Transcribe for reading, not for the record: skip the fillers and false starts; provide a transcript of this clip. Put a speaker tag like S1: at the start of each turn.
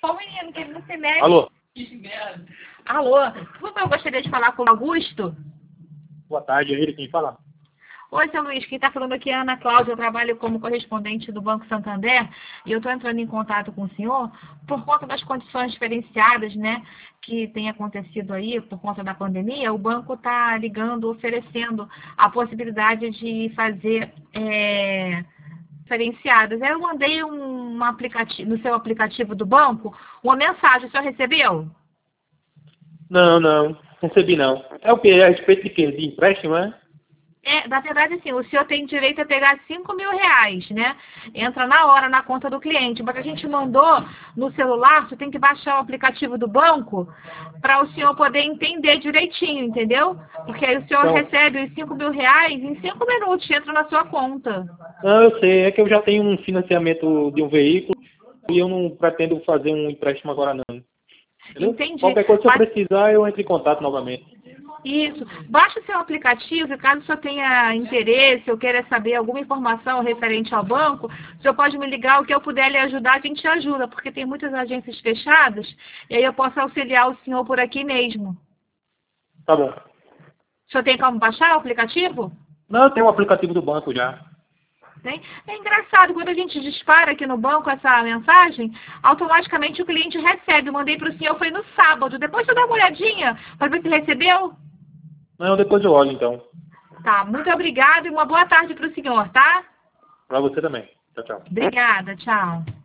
S1: Ô menino, que ele não se mexe.
S2: Alô?
S1: Alô, por favor, eu gostaria de falar com o Augusto.
S2: Boa tarde, é ele quem fala?
S1: Oi, seu Luiz, quem está falando aqui é a Ana Cláudia, eu trabalho como correspondente do Banco Santander e eu estou entrando em contato com o senhor por conta das condições diferenciadas, né, que tem acontecido aí por conta da pandemia. O banco está ligando, oferecendo a possibilidade de fazer diferenciadas. Aí eu mandei um aplicativo, no seu aplicativo do banco, uma mensagem, o senhor recebeu?
S2: Não, recebi não. É o quê? É a respeito de quê? De empréstimo, é?
S1: Na verdade, sim, o senhor tem direito a pegar R$ 5.000, né? Entra na hora na conta do cliente. Mas a gente mandou no celular, você tem que baixar o aplicativo do banco para o senhor poder entender direitinho, entendeu? Porque aí o senhor
S2: Então,
S1: recebe os R$ 5.000 em 5 minutos, entra na sua conta.
S2: não, eu sei, é que eu já tenho um financiamento de um veículo e eu não pretendo fazer um empréstimo agora não. Entendeu?
S1: Entendi.
S2: Qualquer coisa, se eu
S1: Mas
S2: precisar, eu entro em contato novamente.
S1: isso. Baixa o seu aplicativo e caso o senhor tenha interesse ou queira saber alguma informação referente ao banco, o senhor pode me ligar, o que eu puder lhe ajudar, a gente ajuda, porque tem muitas agências fechadas e aí eu posso auxiliar o senhor por aqui mesmo.
S2: Tá bom.
S1: O senhor tem como baixar o aplicativo?
S2: Não, eu tenho o aplicativo do banco já.
S1: Tem? É engraçado, quando a gente dispara aqui no banco essa mensagem, automaticamente o cliente recebe. Eu mandei para o senhor, foi no sábado. Depois você dá uma olhadinha para ver se recebeu.
S2: Não, depois eu olho então.
S1: Tá, muito obrigada e uma boa tarde para o senhor, tá?
S2: Pra você também. Tchau, tchau.
S1: Obrigada, tchau.